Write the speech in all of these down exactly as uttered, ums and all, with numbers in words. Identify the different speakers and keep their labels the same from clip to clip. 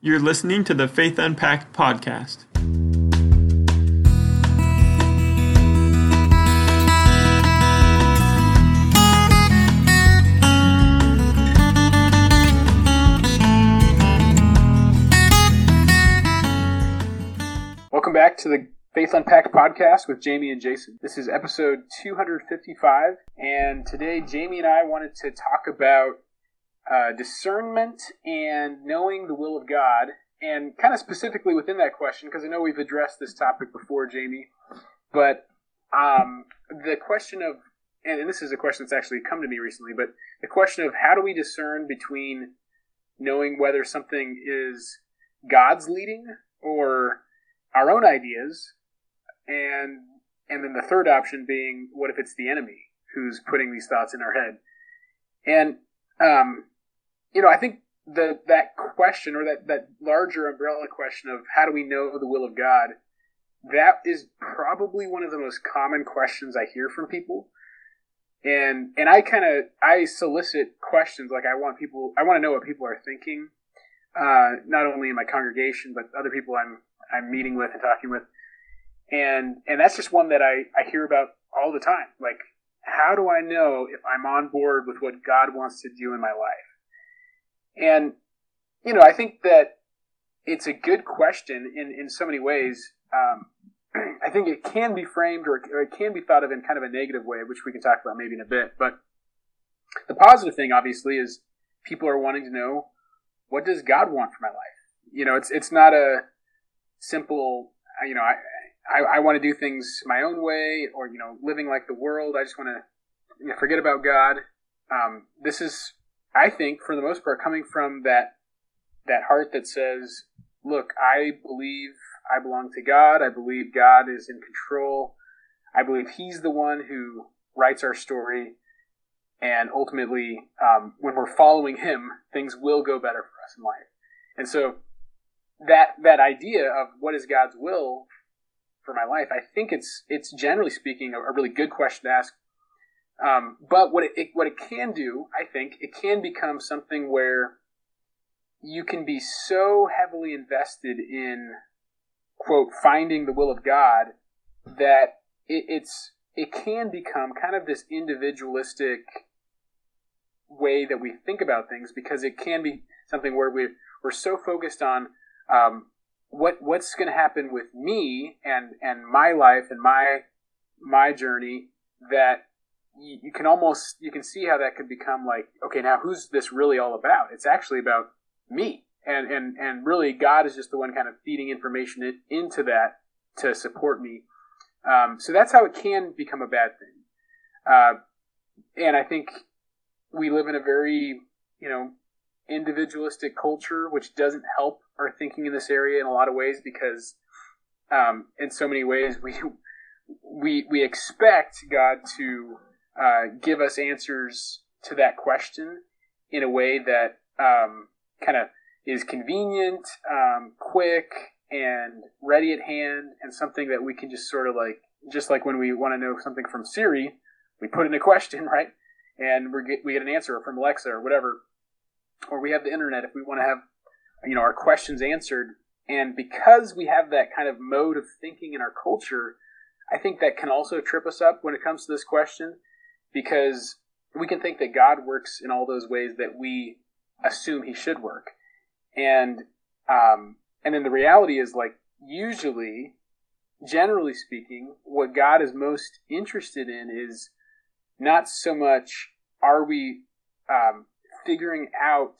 Speaker 1: You're listening to the Faith Unpacked podcast.
Speaker 2: Welcome back to the Faith Unpacked podcast with Jamie and Jason. This is episode two hundred fifty-five, and today Jamie and I wanted to talk about uh, discernment and knowing the will of God, and kind of specifically within that question, because I know we've addressed this topic before, Jamie, but um, the question of, and this is a question that's actually come to me recently, but the question of how do we discern between knowing whether something is God's leading or our own ideas, and and then the third option being, what if it's the enemy who's putting these thoughts in our head? And um, you know, I think the that question, or that that larger umbrella question of how do we know the will of God, that is probably one of the most common questions I hear from people. And and I kind of I solicit questions, like I want people I want to know what people are thinking, uh, not only in my congregation but other people I'm I'm meeting with and talking with. And and that's just one that I, I hear about all the time. Like, how do I know if I'm on board with what God wants to do in my life? And, you know, I think that it's a good question in, in so many ways. Um, I think it can be framed, or, or it can be thought of in kind of a negative way, which we can talk about maybe in a bit. But the positive thing, obviously, is people are wanting to know, what does God want for my life? You know, it's it's not a simple, you know, I, I, I want to do things my own way, or, you know, living like the world. I just want to, you know, forget about God. Um, this is, I think, for the most part, coming from that that heart that says, look, I believe I belong to God. I believe God is in control. I believe He's the one who writes our story. And ultimately, um, when we're following Him, things will go better for us in life. And so that that idea of what is God's will for my life, I think it's it's generally speaking a, a really good question to ask. Um, but what it, it what it can do, I think, it can become something where you can be so heavily invested in, quote, finding the will of God, that it, it's it can become kind of this individualistic way that we think about things, because it can be something where we're we're so focused on um, what what's going to happen with me and and my life and my my journey, that you, you can almost you can see how that could become like, okay, now who's this really all about? It's actually about me, and and and really God is just the one kind of feeding information in, into that to support me. Um, so that's how it can become a bad thing. Uh, and I think we live in a very, you know, individualistic culture, which doesn't help our thinking in this area in a lot of ways, because um, in so many ways we we we expect God to uh, give us answers to that question in a way that um, kind of is convenient, um, quick, and ready at hand, and something that we can just sort of like, just like when we want to know something from Siri, we put in a question, right? And we get we get an answer from Alexa or whatever, or we have the internet if we want to have, you know, our questions answered. And because we have that kind of mode of thinking in our culture, I think that can also trip us up when it comes to this question, because we can think that God works in all those ways that we assume He should work, and um, and then the reality is, like, usually, generally speaking, what God is most interested in is not so much are we um, figuring out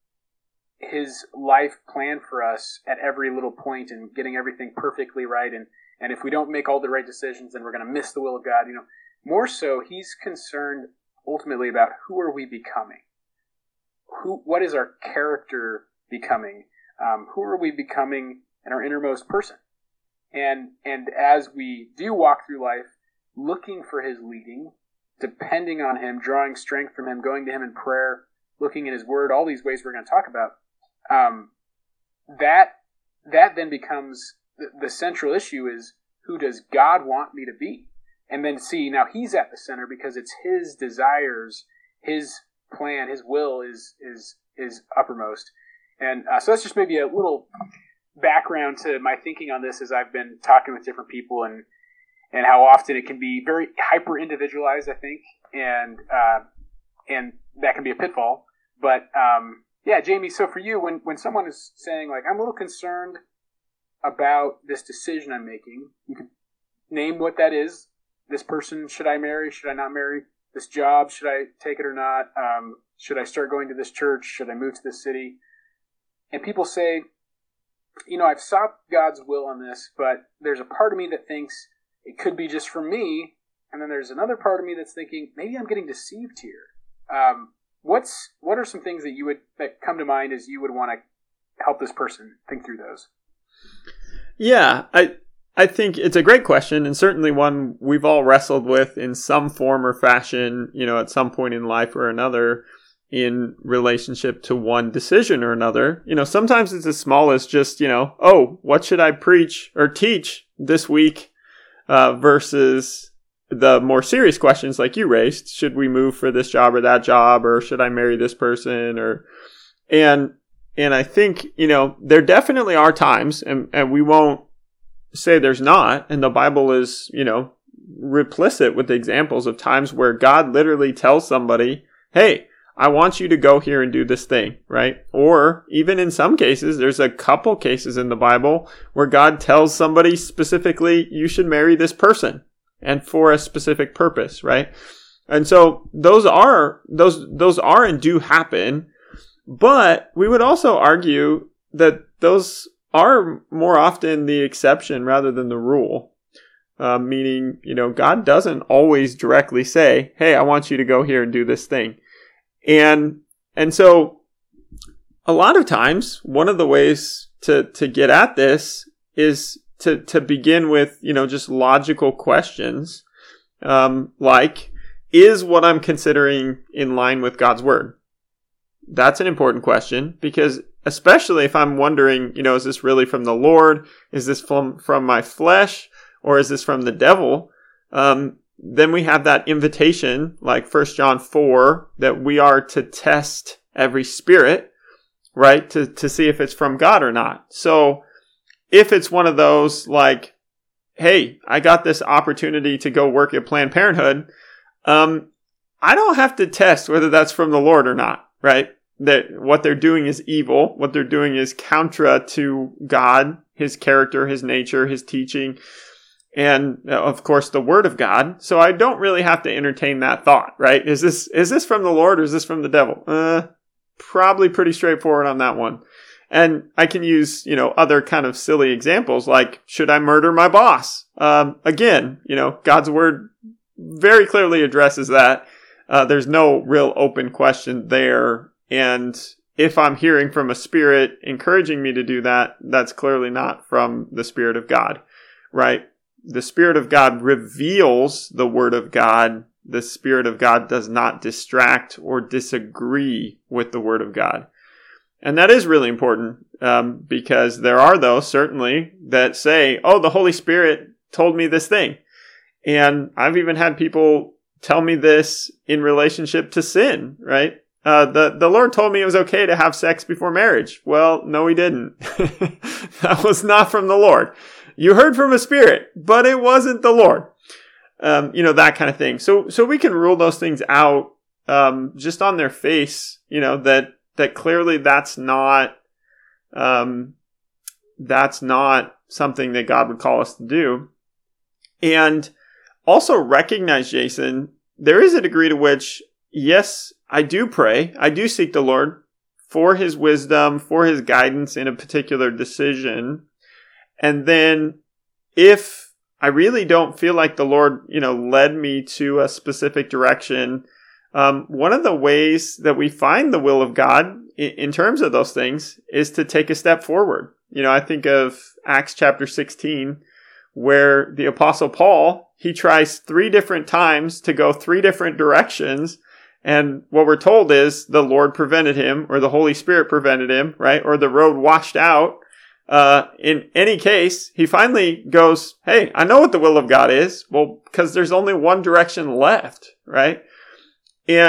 Speaker 2: His life plan for us at every little point and getting everything perfectly right, and, and if we don't make all the right decisions, then we're going to miss the will of God. You know, more so, He's concerned ultimately about who are we becoming, who, what is our character becoming, um, who are we becoming in our innermost person, and and as we do walk through life, looking for His leading, depending on Him, drawing strength from Him, going to Him in prayer, looking in His Word, all these ways we're going to talk about, um, that that then becomes the, the central issue is, who does God want me to be? And then see, now He's at the center, because it's His desires, His plan, His will is is is uppermost. And uh, so that's just maybe a little background to my thinking on this as I've been talking with different people and and how often it can be very hyper individualized, I think, and uh, and that can be a pitfall. But um, yeah, Jamie. So for you, when when someone is saying like, I'm a little concerned about this decision I'm making, you could name what that is. This person, should I marry? Should I not marry? This job, should I take it or not? Um, should I start going to this church? Should I move to this city? And people say, you know, I've sought God's will on this, but there's a part of me that thinks it could be just for me, and then there's another part of me that's thinking maybe I'm getting deceived here. Um, what's what are some things that you would that come to mind as you would want to help this person think through those?
Speaker 1: Yeah, I I think it's a great question, and certainly one we've all wrestled with in some form or fashion, you know, at some point in life or another, in relationship to one decision or another. You know, sometimes it's as small as just, you know, oh, what should I preach or teach this week, uh, versus the more serious questions like you raised. Should we move for this job or that job, or should I marry this person? Or, and, and I think, you know, there definitely are times, and, and we won't say there's not, and the Bible is, you know, replicit with examples of times where God literally tells somebody, hey, I want you to go here and do this thing, right? Or even in some cases, there's a couple cases in the Bible where God tells somebody specifically, you should marry this person, and for a specific purpose, right? And so those are, those, those are and do happen, but we would also argue that those are more often the exception rather than the rule. Uh, meaning, you know, God doesn't always directly say, hey, I want you to go here and do this thing. And, and so a lot of times, one of the ways to, to get at this is to, to begin with, you know, just logical questions. Um, like, is what I'm considering in line with God's word? That's an important question, because especially if I'm wondering, you know, is this really from the Lord? Is this from, from my flesh? Or is this from the devil? Um, then we have that invitation, like First John four, that we are to test every spirit, right? To, to see if it's from God or not. So if it's one of those like, hey, I got this opportunity to go work at Planned Parenthood, um, I don't have to test whether that's from the Lord or not, right? That what they're doing is evil. What they're doing is contra to God, his character, his nature, his teaching, and of course the word of God. So I don't really have to entertain that thought, right? Is this, is this from the Lord or is this from the devil? Uh, probably pretty straightforward on that one. And I can use, you know, other kind of silly examples like, should I murder my boss? Um, again, you know, God's word very clearly addresses that. Uh, there's no real open question there. And if I'm hearing from a spirit encouraging me to do that, that's clearly not from the Spirit of God, right? The Spirit of God reveals the Word of God. The Spirit of God does not distract or disagree with the Word of God. And that is really important, um, because there are those, certainly, that say, oh, the Holy Spirit told me this thing. And I've even had people tell me this in relationship to sin, right? Uh, the, the Lord told me it was okay to have sex before marriage. Well, no, he didn't. That was not from the Lord. You heard from a spirit, but it wasn't the Lord. Um, you know, that kind of thing. So, so we can rule those things out, um, just on their face, you know, that, that clearly that's not, um, that's not something that God would call us to do. And also recognize, Jason, there is a degree to which, yes, I do pray. I do seek the Lord for his wisdom, for his guidance in a particular decision. And then if I really don't feel like the Lord, you know, led me to a specific direction, um, one of the ways that we find the will of God in, in terms of those things is to take a step forward. You know, I think of Acts chapter sixteen, where the Apostle Paul, he tries three different times to go three different directions. And what we're told is the Lord prevented him, or the Holy Spirit prevented him, right? Or the road washed out. Uh, in any case, he finally goes, hey, I know what the will of God is. Well, because there's only one direction left, right? And,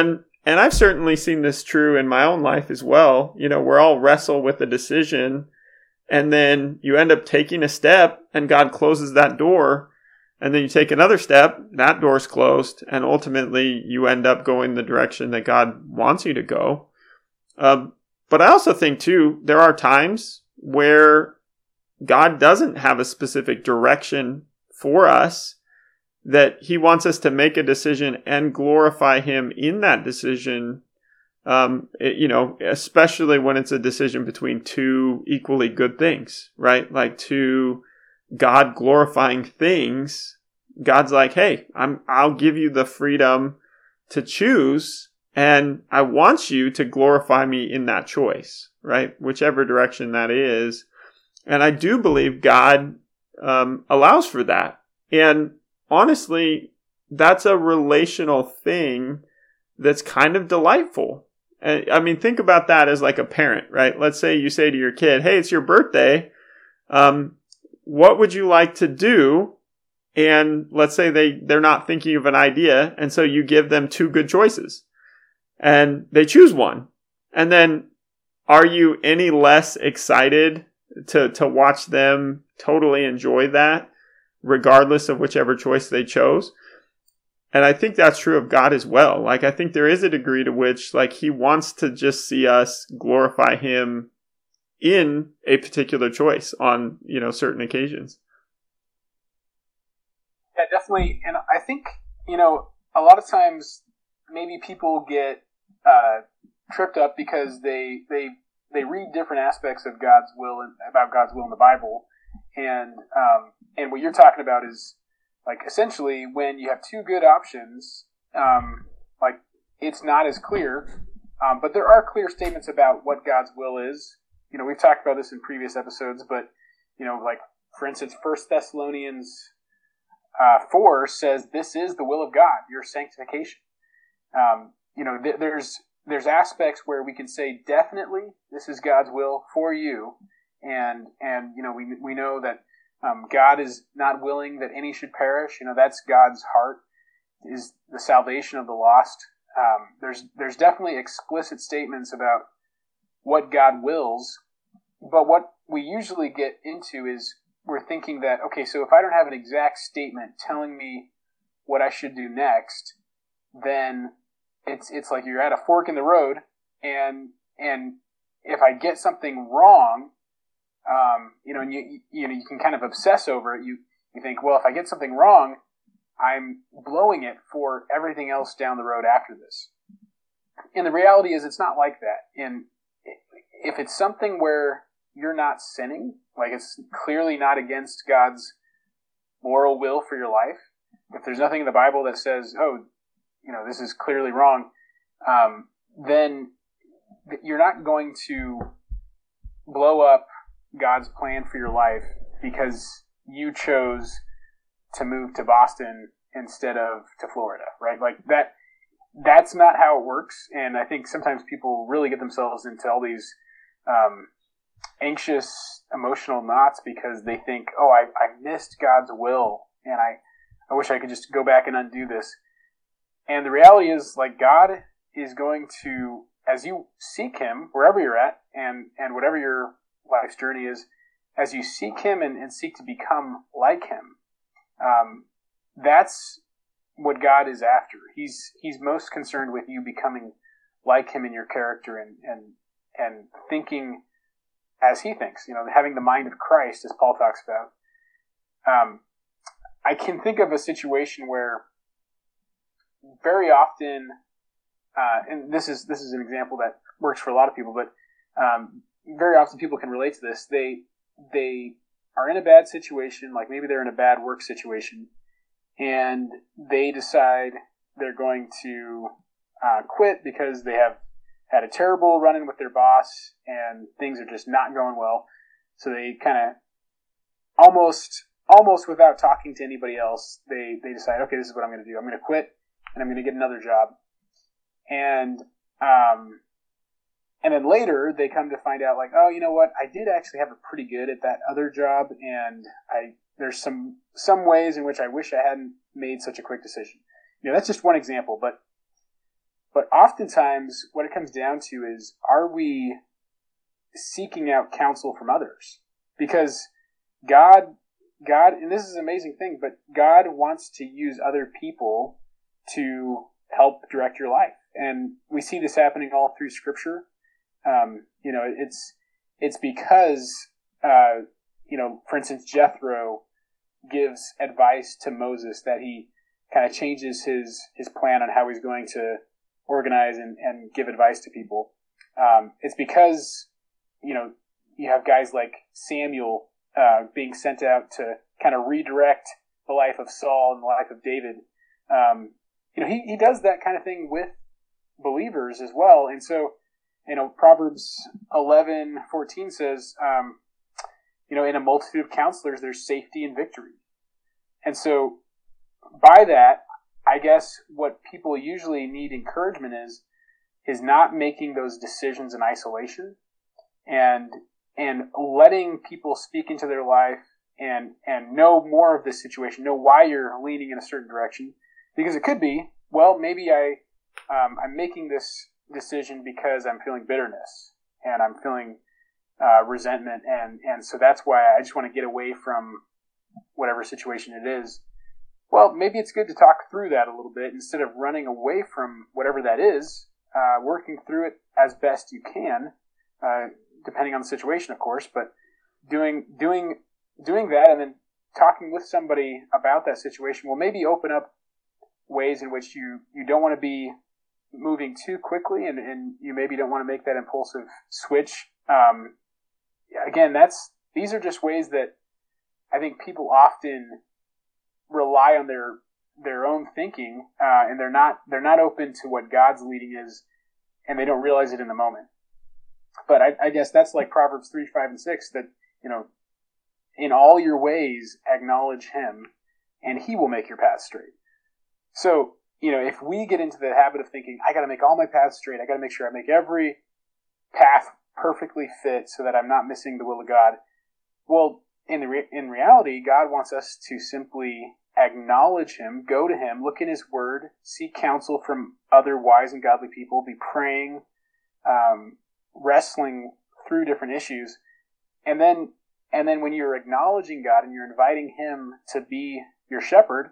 Speaker 1: and I've certainly seen this true in my own life as well. You know, we're all wrestle with a decision, and then you end up taking a step and God closes that door. And then you take another step, that door's closed, and ultimately you end up going the direction that God wants you to go. Um, but I also think, too, there are times where God doesn't have a specific direction for us, that he wants us to make a decision and glorify him in that decision, um, it, you know, especially when it's a decision between two equally good things, right? Like two God glorifying things. God's like, hey, I'm, I'll give you the freedom to choose, and I want you to glorify me in that choice, right? Whichever direction that is. And I do believe God um, allows for that. And honestly, that's a relational thing that's kind of delightful. And, I mean, think about that as like a parent, right? Let's say you say to your kid, hey, it's your birthday. Um, what would you like to do? And let's say they, they're not thinking of an idea. And so you give them two good choices and they choose one. And then are you any less excited to, to watch them totally enjoy that, regardless of whichever choice they chose? And I think that's true of God as well. Like, I think there is a degree to which, like, he wants to just see us glorify him in a particular choice on, you know, certain occasions.
Speaker 2: Yeah, definitely. And I think, you know, a lot of times maybe people get uh, tripped up because they they they read different aspects of God's will and about God's will in the Bible. And um, and what you're talking about is, like, essentially when you have two good options, um, like, it's not as clear, um, but there are clear statements about what God's will is. You know, we've talked about this in previous episodes, but, you know, like, for instance, First Thessalonians uh, four says this is the will of God, your sanctification. Um, you know, th- there's there's aspects where we can say definitely this is God's will for you, and and you know we we know that um, God is not willing that any should perish. You know, that's God's heart, is the salvation of the lost. Um, there's there's definitely explicit statements about what God wills, but what we usually get into is we're thinking that, okay, so if I don't have an exact statement telling me what I should do next, then it's it's like you're at a fork in the road, and and if I get something wrong, um, you know, and you you know you can kind of obsess over it. You you think, well, if I get something wrong, I'm blowing it for everything else down the road after this. And the reality is, it's not like that. And if it's something where you're not sinning, like it's clearly not against God's moral will for your life, if there's nothing in the Bible that says, oh, you know, this is clearly wrong, um, then you're not going to blow up God's plan for your life because you chose to move to Boston instead of to Florida, right? Like that, that's not how it works. And I think sometimes people really get themselves into all these um, anxious emotional knots because they think, oh, I, I missed God's will, and I, I wish I could just go back and undo this. And the reality is, like, God is going to, as you seek him wherever you're at and, and whatever your life's journey is, as you seek him and, and seek to become like him, um, that's what God is after. He's he's most concerned with you becoming like him in your character and and and thinking as he thinks, you know, having the mind of Christ, as Paul talks about. Um, I can think of a situation where very often, uh, and this is this is an example that works for a lot of people, but um, very often people can relate to this. They they are in a bad situation, like maybe they're in a bad work situation, and they decide they're going to uh, quit because they have had a terrible run-in with their boss and things are just not going well. So they kind of almost almost without talking to anybody else, they, they decide, okay, this is what I'm going to do. I'm going to quit and I'm going to get another job. And um, and then later they come to find out, like, oh, you know what? I did actually have it pretty good at that other job, and I there's some some ways in which I wish I hadn't made such a quick decision. You know, that's just one example, but But oftentimes, what it comes down to is, are we seeking out counsel from others? Because God, God, and this is an amazing thing, but God wants to use other people to help direct your life. And we see this happening all through Scripture. Um, you know, it's it's because, uh, you know, for instance, Jethro gives advice to Moses that he kind of changes his, his plan on how he's going to organize and, and give advice to people. Um, it's because, you know, you have guys like Samuel uh, being sent out to kind of redirect the life of Saul and the life of David. Um, you know, he, he does that kind of thing with believers as well. And so, you know, Proverbs eleven fourteen says, um, you know, in a multitude of counselors, there's safety and victory. And so by that, I guess what people usually need encouragement is, is not making those decisions in isolation and, and letting people speak into their life and, and know more of the situation, know why you're leaning in a certain direction. Because it could be, well, maybe I, um, I'm making this decision because I'm feeling bitterness and I'm feeling uh, resentment, and, and so that's why I just want to get away from whatever situation it is. Well, maybe it's good to talk through that a little bit instead of running away from whatever that is, uh, working through it as best you can, uh, depending on the situation, of course, but doing doing doing that and then talking with somebody about that situation will maybe open up ways in which you, you don't want to be moving too quickly, and, and you maybe don't want to make that impulsive switch. Um, again, that's these are just ways that I think people often rely on their their own thinking, uh, and they're not they're not open to what God's leading is, and they don't realize it in the moment. But I, I guess that's like Proverbs three, five, and six, that, you know, in all your ways acknowledge Him, and He will make your path straight. So, you know, if we get into the habit of thinking, I got to make all my paths straight, I got to make sure I make every path perfectly fit so that I'm not missing the will of God. Well, in the re- in reality, God wants us to simply acknowledge Him, go to Him, look in His Word, seek counsel from other wise and godly people, be praying, um, wrestling through different issues, and then and then when you're acknowledging God and you're inviting Him to be your shepherd,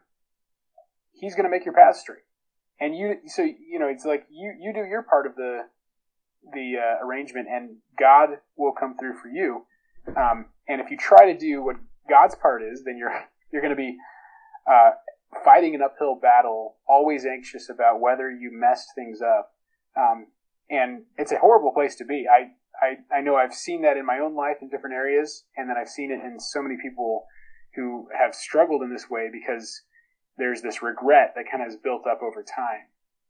Speaker 2: He's going to make your path straight. And you, so you know, it's like you you do your part of the the uh, arrangement, and God will come through for you. Um, and if you try to do what God's part is, then you're you're going to be uh, fighting an uphill battle, always anxious about whether you messed things up. Um, and it's a horrible place to be. I, I I know I've seen that in my own life in different areas, and then I've seen it in so many people who have struggled in this way because there's this regret that kind of has built up over time.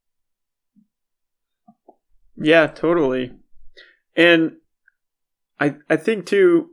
Speaker 1: Yeah, totally. And I I think too,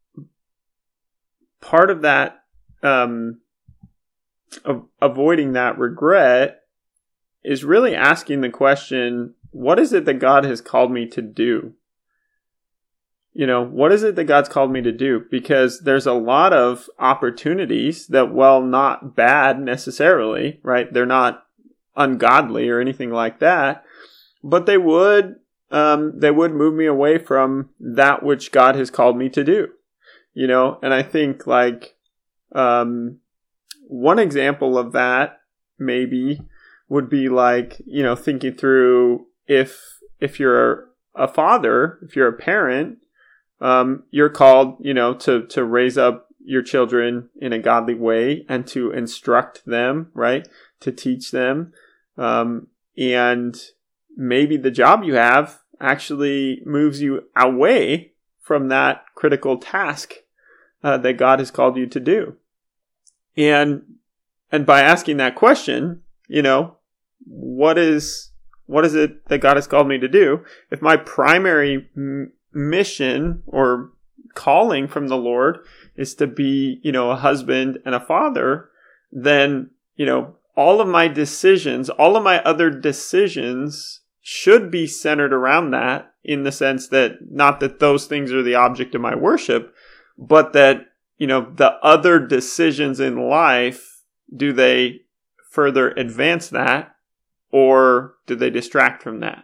Speaker 1: part of that, um, of avoiding that regret is really asking the question, what is it that God has called me to do? You know, what is it that God's called me to do? Because there's a lot of opportunities that, while not bad necessarily, right? They're not ungodly or anything like that, but they would, um, they would move me away from that which God has called me to do. You know, and I think like, um, one example of that maybe would be like, you know, thinking through if, if you're a father, if you're a parent, um, you're called, you know, to, to raise up your children in a godly way and to instruct them, right? To teach them. Um, and maybe the job you have actually moves you away from that critical task uh, that God has called you to do. And, and by asking that question, you know, what is, what is it that God has called me to do? If my primary m- mission or calling from the Lord is to be, you know, a husband and a father, then, you know, all of my decisions, all of my other decisions should be centered around that, in the sense that not that those things are the object of my worship, but that, you know, the other decisions in life, do they further advance that, or do they distract from that?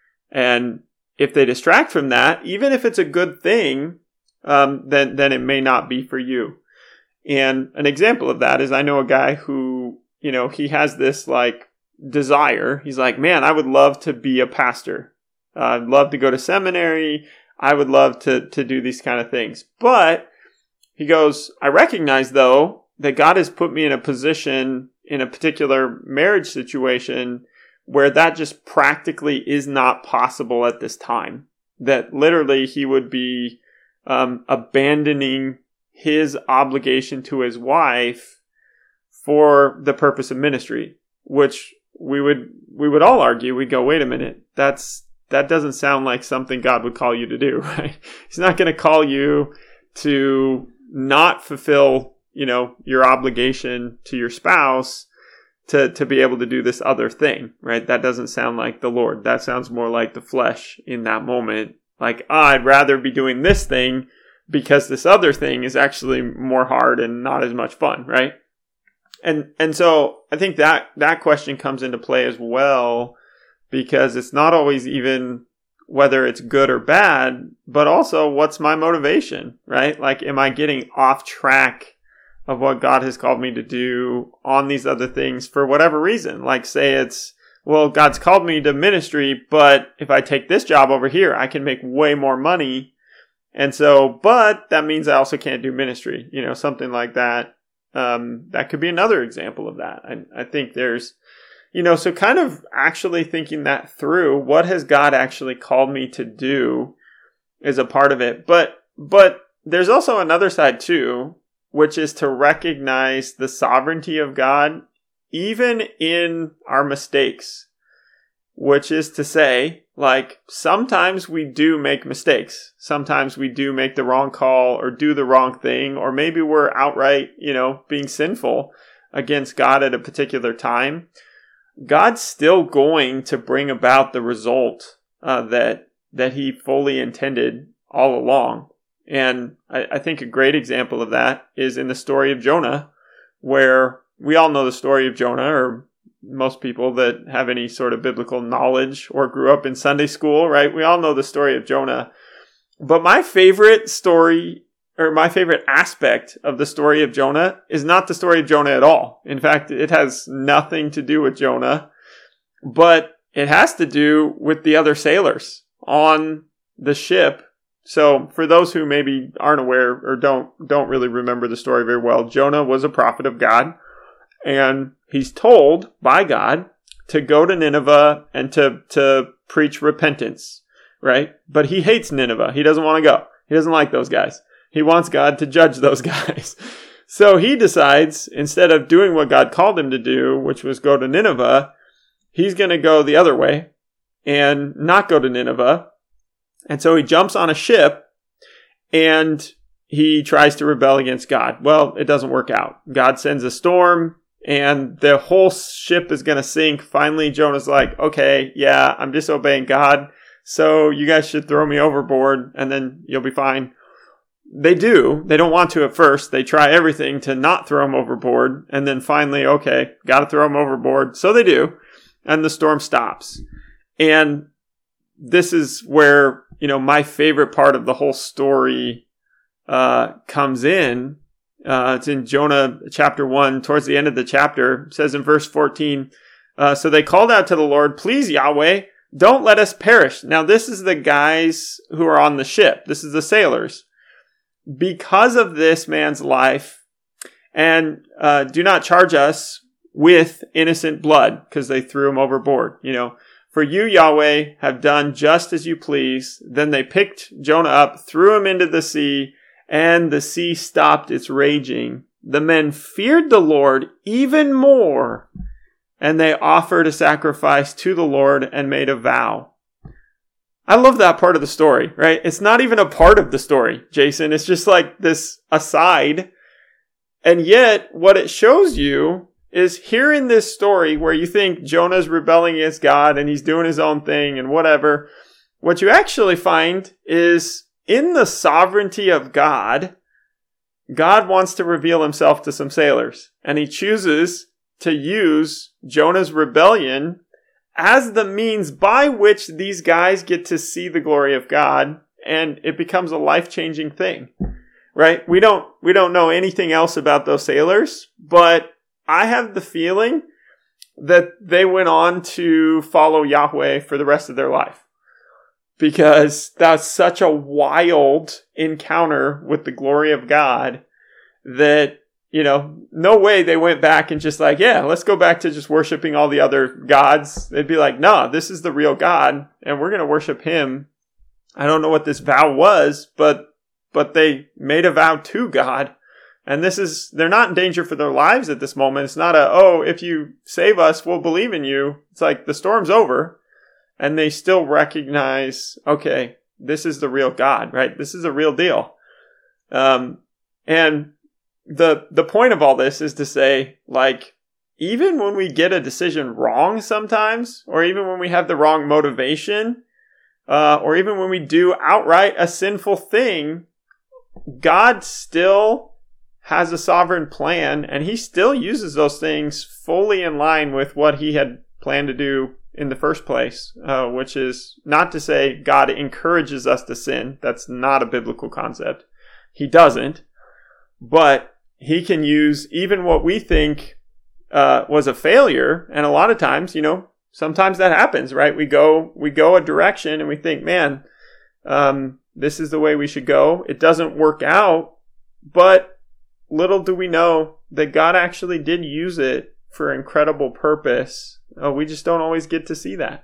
Speaker 1: And if they distract from that, even if it's a good thing, um, then, then it may not be for you. And an example of that is I know a guy who, you know, he has this like desire. He's like, man, I would love to be a pastor. Uh, I'd love to go to seminary. I would love to, to do these kind of things. But he goes, I recognize though that God has put me in a position in a particular marriage situation where that just practically is not possible at this time. That literally he would be um, abandoning his obligation to his wife for the purpose of ministry, which we would we would all argue. We'd go, wait a minute, that's that doesn't sound like something God would call you to do, right? He's not going to call you to not fulfill, you know, your obligation to your spouse to, to be able to do this other thing, right? That doesn't sound like the Lord. That sounds more like the flesh in that moment. Like, oh, I'd rather be doing this thing because this other thing is actually more hard and not as much fun, right? And and so I think that that question comes into play as well, because it's not always even whether it's good or bad, but also what's my motivation, right? Like, am I getting off track of what God has called me to do on these other things for whatever reason? Like, say it's, well, God's called me to ministry, but if I take this job over here, I can make way more money. And so, but that means I also can't do ministry, you know, something like that. Um, that could be another example of that. I, I think there's, you know, so kind of actually thinking that through, what has God actually called me to do is a part of it. But, but there's also another side too, which is to recognize the sovereignty of God, even in our mistakes, which is to say, like, sometimes we do make mistakes. Sometimes we do make the wrong call or do the wrong thing, or maybe we're outright, you know, being sinful against God at a particular time. God's still going to bring about the result uh, that that he fully intended all along. And I, I think a great example of that is in the story of Jonah, where we all know the story of Jonah, or most people that have any sort of biblical knowledge or grew up in Sunday school, right? We all know the story of Jonah. But my favorite story, or my favorite aspect of the story of Jonah, is not the story of Jonah at all. In fact, it has nothing to do with Jonah, but it has to do with the other sailors on the ship. So for those who maybe aren't aware or don't don't really remember the story very well, Jonah was a prophet of God, and he's told by God to go to Nineveh and to, to preach repentance, right? But he hates Nineveh. He doesn't want to go. He doesn't like those guys. He wants God to judge those guys. So he decides, instead of doing what God called him to do, which was go to Nineveh, he's going to go the other way and not go to Nineveh. And so he jumps on a ship and he tries to rebel against God. Well, it doesn't work out. God sends a storm and the whole ship is going to sink. Finally, Jonah's like, okay, yeah, I'm disobeying God, so you guys should throw me overboard and then you'll be fine. They do. They don't want to at first. They try everything to not throw him overboard. And then finally, okay, got to throw him overboard. So they do. And the storm stops. And this is where, you know, my favorite part of the whole story uh, comes in. Uh, it's in Jonah chapter one, towards the end of the chapter. It says in verse fourteen, uh, so they called out to the Lord, please, Yahweh, don't let us perish. Now, this is the guys who are on the ship. This is the sailors. Because of this man's life, and uh, do not charge us with innocent blood, because they threw him overboard. You know, for you, Yahweh, have done just as you please. Then they picked Jonah up, threw him into the sea, and the sea stopped its raging. The men feared the Lord even more, and they offered a sacrifice to the Lord and made a vow. I love that part of the story, right? It's not even a part of the story, Jason. It's just like this aside. And yet, what it shows you is here in this story where you think Jonah's rebelling against God and he's doing his own thing and whatever, what you actually find is in the sovereignty of God, God wants to reveal himself to some sailors. And he chooses to use Jonah's rebellion as the means by which these guys get to see the glory of God, and it becomes a life-changing thing, right? We don't we don't know anything else about those sailors, but I have the feeling that they went on to follow Yahweh for the rest of their life, because that's such a wild encounter with the glory of God that, you know, no way they went back and just like, yeah, let's go back to just worshiping all the other gods. They'd be like, no, this is the real God, and we're going to worship him. I don't know what this vow was, but but they made a vow to God. And this is, they're not in danger for their lives at this moment. It's not a, oh, if you save us, we'll believe in you. It's like the storm's over, and they still recognize, okay, this is the real God, right? This is a real deal. Um, and the the point of all this is to say, like, even when we get a decision wrong sometimes, or even when we have the wrong motivation, uh, or even when we do outright a sinful thing, God still has a sovereign plan, and he still uses those things fully in line with what he had planned to do in the first place, uh, which is not to say God encourages us to sin. That's not a biblical concept. He doesn't. But he can use even what we think uh, was a failure, and a lot of times, you know, sometimes that happens, right? We go we go a direction, and we think, man, um, this is the way we should go. It doesn't work out, but little do we know that God actually did use it for incredible purpose. Uh, we just don't always get to see that.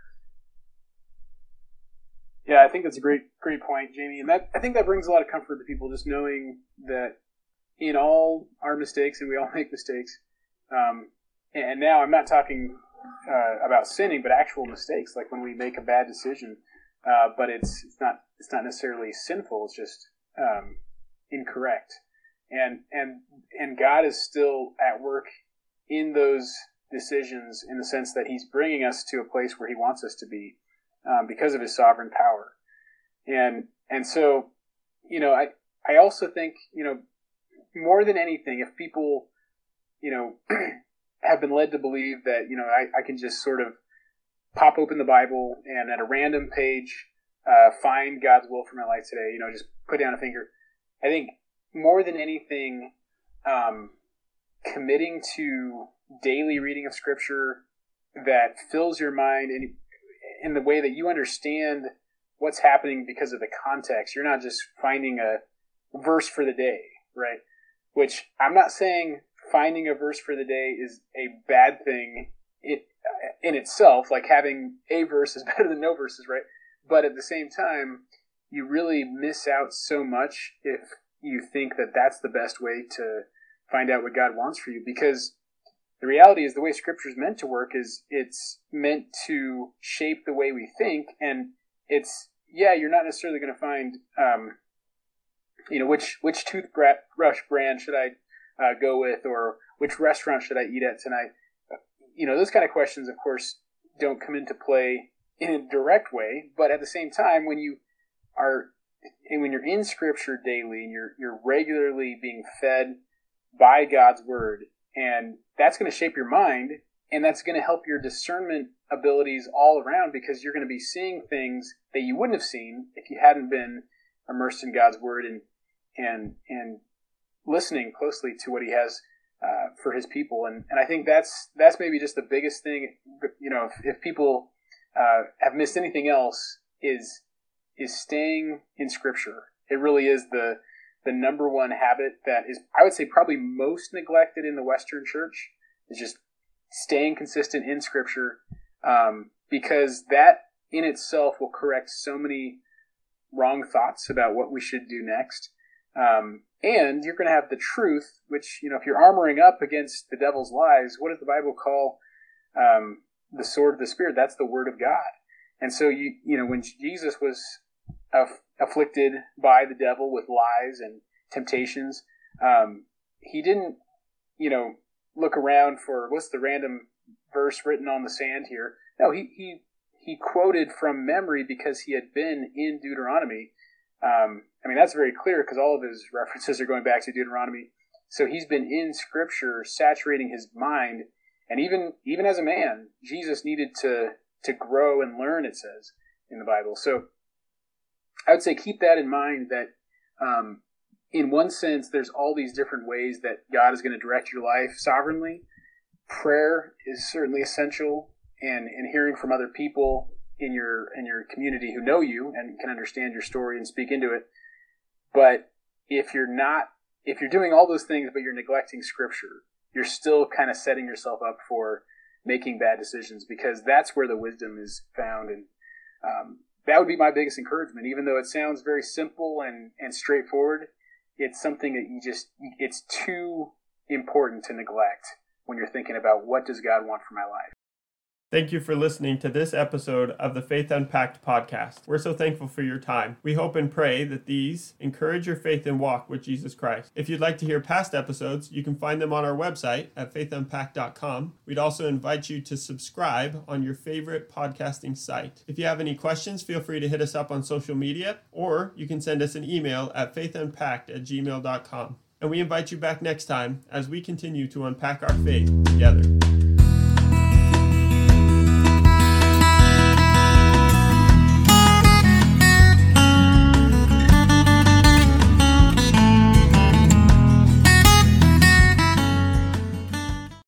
Speaker 2: Yeah, I think that's a great, great point, Jamie. And that, I think that brings a lot of comfort to people, just knowing that in all our mistakes, and we all make mistakes, um, and now I'm not talking uh, about sinning, but actual mistakes, like when we make a bad decision, uh, but it's it's not it's not necessarily sinful. It's just um, incorrect. And and and God is still at work in those decisions, in the sense that he's bringing us to a place where he wants us to be, um, because of his sovereign power. And and so, you know, I, I also think, you know, more than anything, if people, you know, have been led to believe that, you know, I, I can just sort of pop open the Bible and at a random page uh, find God's will for my life today, you know, just put down a finger. I think more than anything, um, committing to daily reading of Scripture that fills your mind in, in the way that you understand what's happening because of the context. You're not just finding a verse for the day, right? Which I'm not saying finding a verse for the day is a bad thing it, in itself, like having a verse is better than no verses, right? But at the same time, you really miss out so much if you think that that's the best way to find out what God wants for you, because the reality is the way Scripture is meant to work is it's meant to shape the way we think, and it's, yeah, you're not necessarily going to find, um, you know, which which toothbrush brand should I uh, go with, or which restaurant should I eat at tonight? You know, those kind of questions, of course, don't come into play in a direct way, but at the same time, when you are and when you're in Scripture daily and you're you're regularly being fed by God's Word, and that's going to shape your mind, and that's going to help your discernment abilities all around, because you're going to be seeing things that you wouldn't have seen if you hadn't been immersed in God's Word and and and listening closely to what He has uh, for His people. And and I think that's that's maybe just the biggest thing. You know, if, if people uh, have missed anything else, is is staying in Scripture. It really is the the number one habit that is, I would say, probably most neglected in the Western church, is just staying consistent in Scripture, um, because that in itself will correct so many wrong thoughts about what we should do next. Um, and you're going to have the truth, which, you know, if you're armoring up against the devil's lies, what does the Bible call um, the sword of the Spirit? That's the Word of God. And so, you you know, when Jesus was aff- afflicted by the devil with lies and temptations, um, he didn't, you know, look around for what's the random verse written on the sand here. No, he he he quoted from memory because he had been in Deuteronomy. Um, I mean, that's very clear because all of his references are going back to Deuteronomy. So he's been in Scripture, saturating his mind, And even even as a man, Jesus needed to to grow and learn, it says in the Bible. So I would say keep that in mind, that um, in one sense, there's all these different ways that God is going to direct your life sovereignly. Prayer is certainly essential, and, and hearing from other people in your in your community who know you and can understand your story and speak into it. But if you're not, if you're doing all those things but you're neglecting Scripture, you're still kind of setting yourself up for making bad decisions, because that's where the wisdom is found. And um, that would be my biggest encouragement. Even though it sounds very simple and, and straightforward, it's something that you just, it's too important to neglect when you're thinking about what does God want for my life.
Speaker 1: Thank you for listening to this episode of the Faith Unpacked podcast. We're so thankful for your time. We hope and pray that these encourage your faith and walk with Jesus Christ. If you'd like to hear past episodes, you can find them on our website at faith unpacked dot com. We'd also invite you to subscribe on your favorite podcasting site. If you have any questions, feel free to hit us up on social media, or you can send us an email at faith unpacked at gmail dot com. And we invite you back next time as we continue to unpack our faith together.